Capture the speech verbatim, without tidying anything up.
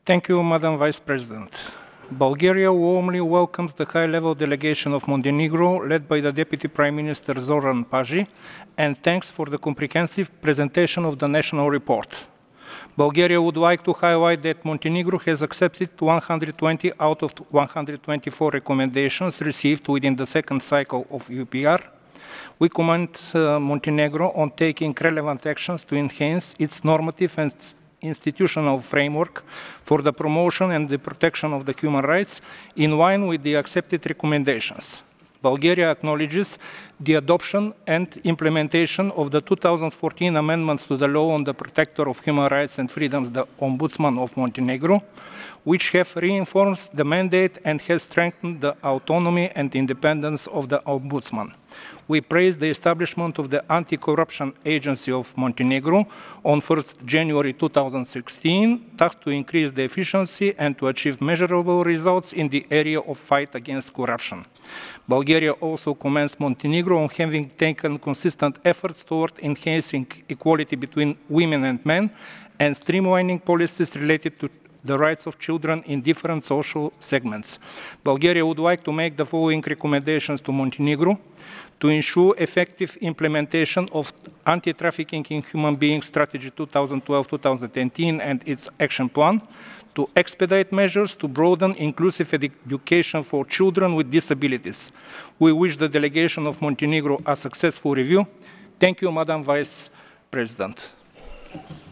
Thank you, Madam Vice President. Bulgaria warmly welcomes the high-level delegation of Montenegro, led by the Deputy Prime Minister Zoran Paji, and thanks for the comprehensive presentation of the national report. Bulgaria would like to highlight that Montenegro has accepted one hundred twenty out of one hundred twenty-four recommendations received within the second cycle of U P R. We commend uh, Montenegro on taking relevant actions to enhance its normative and institutional framework for the promotion and the protection of the human rights in line with the accepted recommendations. Bulgaria acknowledges the adoption and implementation of the two thousand fourteen amendments to the law on the protector of human rights and freedoms, the Ombudsman of Montenegro, which have reinforced the mandate and has strengthened the autonomy and independence of the Ombudsman. We praise the establishment of the Anti-Corruption Agency of Montenegro on first January two thousand sixteen, tasked to increase the efficiency and to achieve measurable results in the area of fight against corruption. Bulgaria also commends Montenegro on having taken consistent efforts toward enhancing equality between women and men and streamlining policies related to the rights of children in different social segments. Bulgaria would like to make the following recommendations to Montenegro: to ensure effective implementation of Anti-Trafficking in Human Beings Strategy two thousand twelve to two thousand eighteen and its action plan, to expedite measures to broaden inclusive education for children with disabilities. We wish the delegation of Montenegro a successful review. Thank you, Madam Vice President.